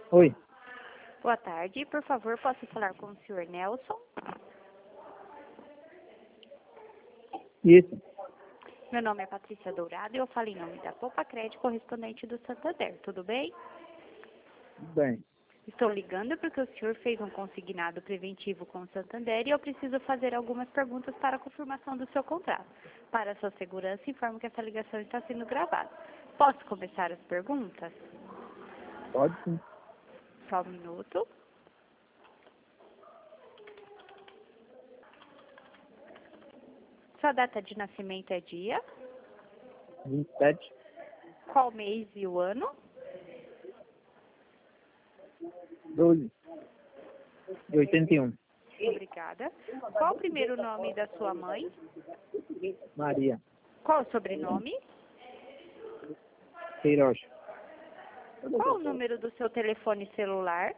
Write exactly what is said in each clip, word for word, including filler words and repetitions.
Oi, Boa tarde. Por favor, posso falar com o senhor Nelson? isso, Meu nome é Patrícia Dourado e eu falo em nome da Poupa Crédito, correspondente do Santander. Tudo bem? tudo bem. Estou ligando porque o senhor fez um consignado preventivo com o Santander e eu preciso fazer algumas perguntas para a confirmação do seu contrato. Para a sua segurança, informo que essa ligação está sendo gravada. Posso começar as perguntas? Pode sim. Só um minuto. Sua data de nascimento é dia? vinte e sete, Qual mês e o ano? doze, de oitenta e um. Obrigada. Qual o primeiro nome da sua mãe? Maria Qual o sobrenome? Queiroz. Qual o número do seu telefone celular?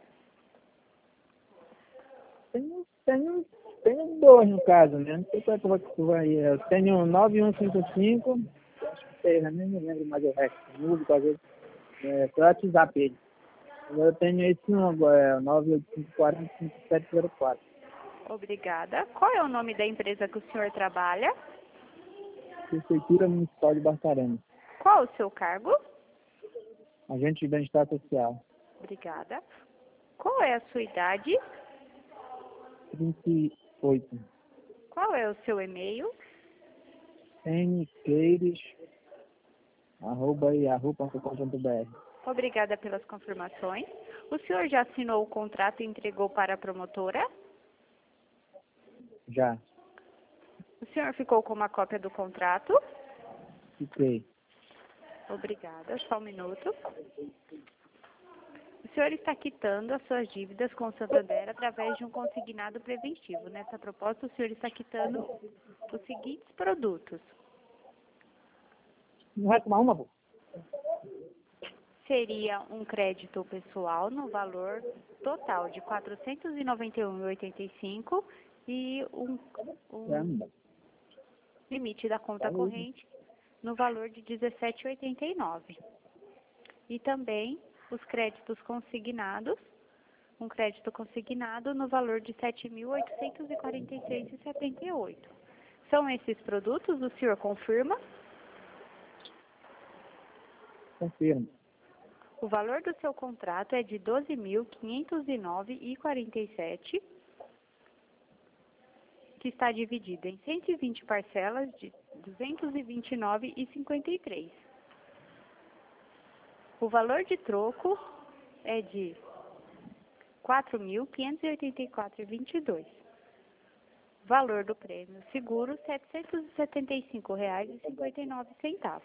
Tenho, tenho, tenho dois no caso, né? Não sei qual é que eu vou que vai. Eu tenho nove um cinco cinco, acho que sei, né? Nem me lembro mais o resto. Músico, às vezes. É, só WhatsApp ele. Eu tenho esse um agora, é nove oito cinco quatro cinco sete zero quatro. Obrigada. Qual é o nome da empresa que o senhor trabalha? Prefeitura Municipal de Barcarena. Qual o seu cargo? Agente de bem-estar social. Obrigada. Qual é a sua idade? trinta e oito. Qual é o seu e-mail? nqueires, arroba yahoo ponto com ponto br. Obrigada pelas confirmações. O senhor já assinou o contrato e entregou para a promotora? Já, O senhor ficou com uma cópia do contrato? fiquei. Obrigada. Só um minuto. O senhor está quitando as suas dívidas com o Santander através de um consignado preventivo. Nessa proposta, o senhor está quitando os seguintes produtos. Não vai tomar uma, pô? Seria um crédito pessoal no valor total de quatrocentos e noventa e um reais e oitenta e cinco centavos e um, um Caramba. limite da conta corrente no valor de dezessete reais e oitenta e nove centavos. E também os créditos consignados, um crédito consignado no valor de sete mil oitocentos e quarenta e seis reais e setenta e oito centavos. São esses produtos, o senhor confirma? Confirmo. O valor do seu contrato é de doze mil quinhentos e nove reais e quarenta e sete centavos, que está dividido em cento e vinte parcelas de duzentos e vinte e nove reais e cinquenta e três centavos. O valor de troco é de quatro mil quinhentos e oitenta e quatro reais e vinte e dois centavos. Valor do prêmio seguro, setecentos e setenta e cinco reais e cinquenta e nove centavos.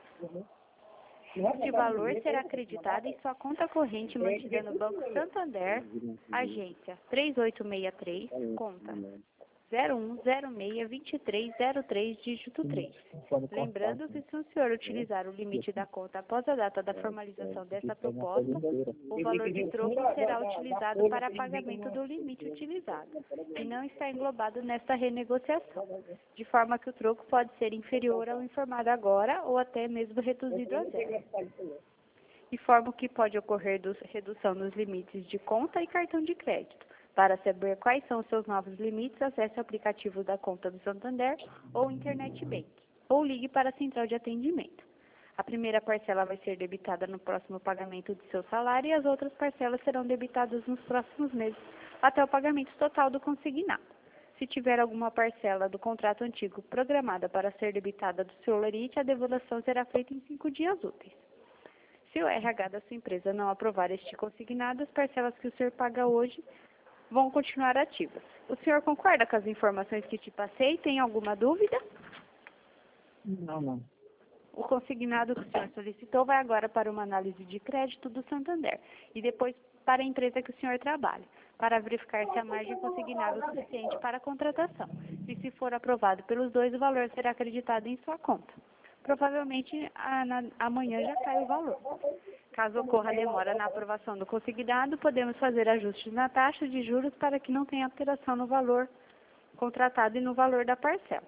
Este valor será acreditado em sua conta corrente mantida no Banco Santander, agência três oito seis três, conta zero um zero seis dois três zero três, dígito três. Lembrando que se o senhor utilizar o limite da conta após a data da formalização dessa proposta, o valor de troco será utilizado para pagamento do limite utilizado e não está englobado nesta renegociação, de forma que o troco pode ser inferior ao informado agora ou até mesmo reduzido a zero. Informo que pode ocorrer dos- redução nos limites de conta e cartão de crédito. Para saber quais são os seus novos limites, acesse o aplicativo da conta do Santander ou Internet Bank, ou ligue para a central de atendimento. A primeira parcela vai ser debitada no próximo pagamento do seu salário e as outras parcelas serão debitadas nos próximos meses, até o pagamento total do consignado. Se tiver alguma parcela do contrato antigo programada para ser debitada do seu lerite, a devolução será feita em cinco dias úteis. Se o R H da sua empresa não aprovar este consignado, as parcelas que o senhor paga hoje vão continuar ativas. O senhor concorda com as informações que te passei? Tem alguma dúvida? Não, não. O consignado que o senhor solicitou vai agora para uma análise de crédito do Santander e depois para a empresa que o senhor trabalha, para verificar se a margem consignável é suficiente para a contratação. E se for aprovado pelos dois, o valor será acreditado em sua conta. Provavelmente a- na- amanhã já cai o valor. Caso ocorra demora na aprovação do consignado, podemos fazer ajustes na taxa de juros para que não tenha alteração no valor contratado e no valor da parcela.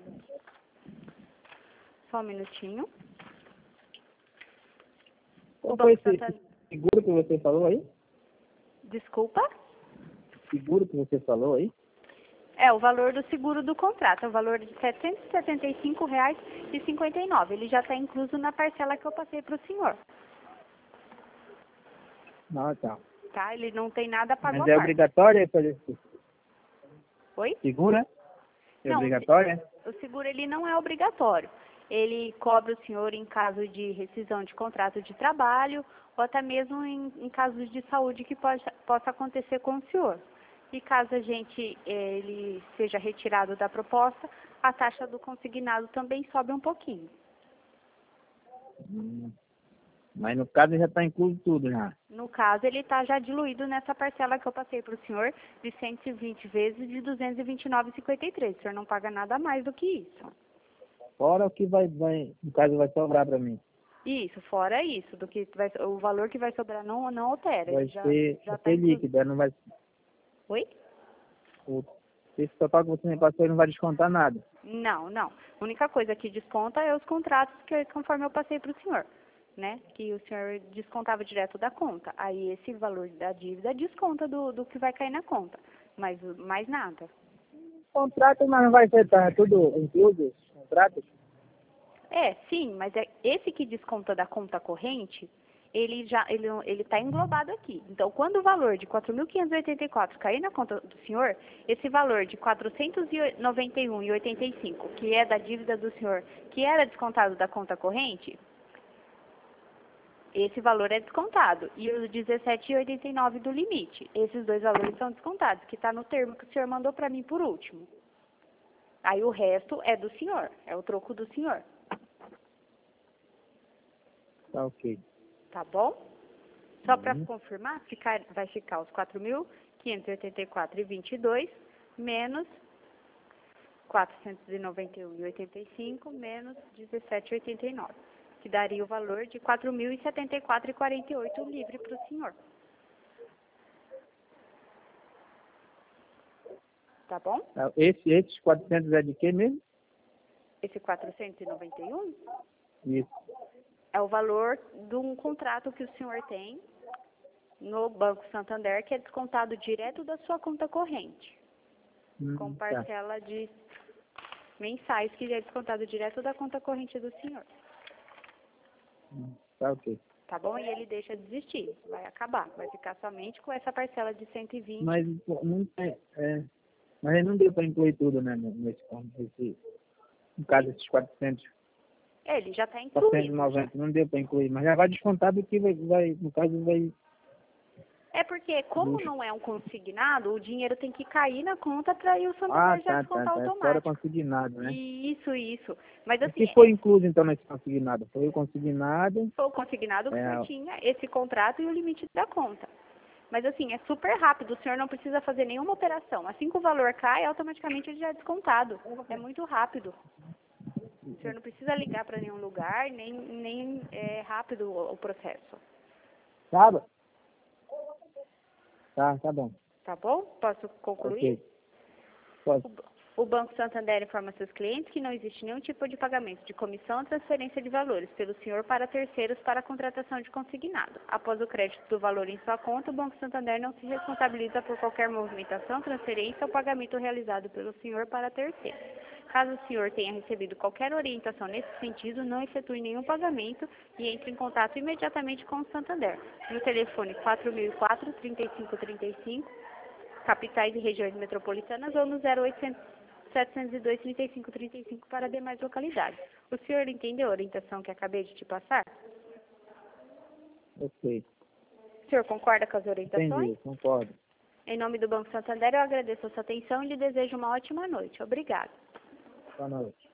Só um minutinho. Qual O foi Banco esse Santander. seguro que você falou aí? Desculpa? Seguro que você falou aí? É, o valor do seguro do contrato, é o valor de setecentos e setenta e cinco reais e cinquenta e nove. Ele já está incluso na parcela que eu passei para o senhor. Não, tá. Tá? Ele não tem nada pago Mas à é parte. obrigatório fazer isso? Oi? Seguro, é? É Não, obrigatório, é? o seguro ele não é obrigatório. Ele cobre o senhor em caso de rescisão de contrato de trabalho ou até mesmo em, em casos de saúde que pode, possa acontecer com o senhor. E caso a gente eh, ele seja retirado da proposta, a taxa do consignado também sobe um pouquinho. Hum. Mas no caso já está incluso tudo já. No caso, ele está já diluído nessa parcela que eu passei para o senhor de cento e vinte vezes de duzentos e vinte e nove reais e cinquenta e três. O senhor não paga nada mais do que isso. Fora o que vai, vai no caso, vai sobrar para mim. Isso, fora isso, do que vai, o valor que vai sobrar não, não altera. Vai Ele já, ser, já vai tá ser incluso. líquido, não vai... Oi? O, esse total que você me passou ele não vai descontar nada. Não, não. A única coisa que desconta é os contratos que conforme eu passei para o senhor, né? Que o senhor descontava direto da conta. Aí esse valor da dívida desconta do, do que vai cair na conta. Mas mais nada. Contrato, mas não vai ser tá, tudo incluso, os contratos? É, sim, mas é esse que desconta da conta corrente, ele já ele ele está englobado aqui. Então, quando o valor de quatro mil quinhentos e oitenta e quatro cair na conta do senhor, esse valor de quatrocentos e noventa e um reais e oitenta e cinco centavos, que é da dívida do senhor, que era descontado da conta corrente, esse valor é descontado. E os dezessete reais e oitenta e nove centavos do limite. Esses dois valores são descontados, que está no termo que o senhor mandou para mim por último. Aí o resto é do senhor, é o troco do senhor. Tá ok. Tá bom? Só para Uhum. confirmar, ficar, vai ficar os quatro mil quinhentos e oitenta e quatro reais e vinte e dois menos quatrocentos e noventa e um reais e oitenta e cinco menos dezessete reais e oitenta e nove, que daria o valor de quatro mil e setenta e quatro reais e quarenta e oito centavos livre para o senhor. Tá bom? Esse, esses quatrocentos é de quê mesmo? Esse quatrocentos e noventa e um Isso. é o valor de um contrato que o senhor tem no Banco Santander, que é descontado direto da sua conta corrente, Hum, com tá. parcela de mensais que é descontado direto da conta corrente do senhor. Hum, tá ok. Tá bom? E ele deixa de existir, vai acabar, vai ficar somente com essa parcela de cento e vinte. Mas pô, não tem, é, mas aí não deu para incluir tudo, né, nesse, nesse, no caso desses quatrocentos, É, ele já está quatrocentos e incluído. noventa, não deu para incluir, mas já vai descontar do que vai, vai no caso vai... É porque, como Luxo. não é um consignado, o dinheiro tem que cair na conta para ir o Santander Ah, já tá, tá, descontar tá, é fora automático. consignado, né? Isso, isso. Mas O assim, que foi incluso então nesse consignado? Foi o consignado, foi o consignado que o é, senhor tinha, esse contrato e o limite da conta. Mas assim, é super rápido, o senhor não precisa fazer nenhuma operação. Assim que o valor cai, automaticamente ele já é descontado. É muito rápido. O senhor não precisa ligar para nenhum lugar, nem, nem é rápido o, o processo. sabe? Tá, tá bom. Tá bom? Posso concluir? Ok. Pode. O Banco Santander informa seus clientes que não existe nenhum tipo de pagamento de comissão ou transferência de valores pelo senhor para terceiros para a contratação de consignado. Após o crédito do valor em sua conta, o Banco Santander não se responsabiliza por qualquer movimentação, transferência ou pagamento realizado pelo senhor para terceiros. Caso o senhor tenha recebido qualquer orientação nesse sentido, não efetue nenhum pagamento e entre em contato imediatamente com o Santander. No telefone quatro mil e quatro, trinta e cinco trinta e cinco, capitais e regiões metropolitanas, ou no zero oitocentos, setecentos e dois, trinta e cinco trinta e cinco para demais localidades. O senhor entendeu a orientação que acabei de te passar? Ok. O senhor concorda com as orientações? Entendi, concordo. Em nome do Banco Santander, eu agradeço a sua atenção e lhe desejo uma ótima noite. Obrigada. Boa noite.